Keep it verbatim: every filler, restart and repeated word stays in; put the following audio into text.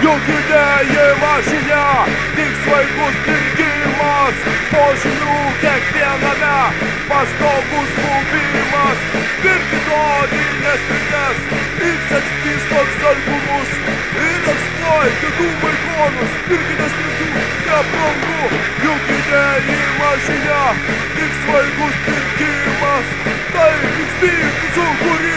juk judėjimo žinia, tik svaigus pirkimas, požymių kiekviename pastovus buvimas. Pirkit odines prekes, X-X-T toks albumus ir eksploitinų vaikonus. Pirkite slidų, nebrangu, juk judėjimo žinia, tik svaigus pirkimas. Tai X-T sukūrimas.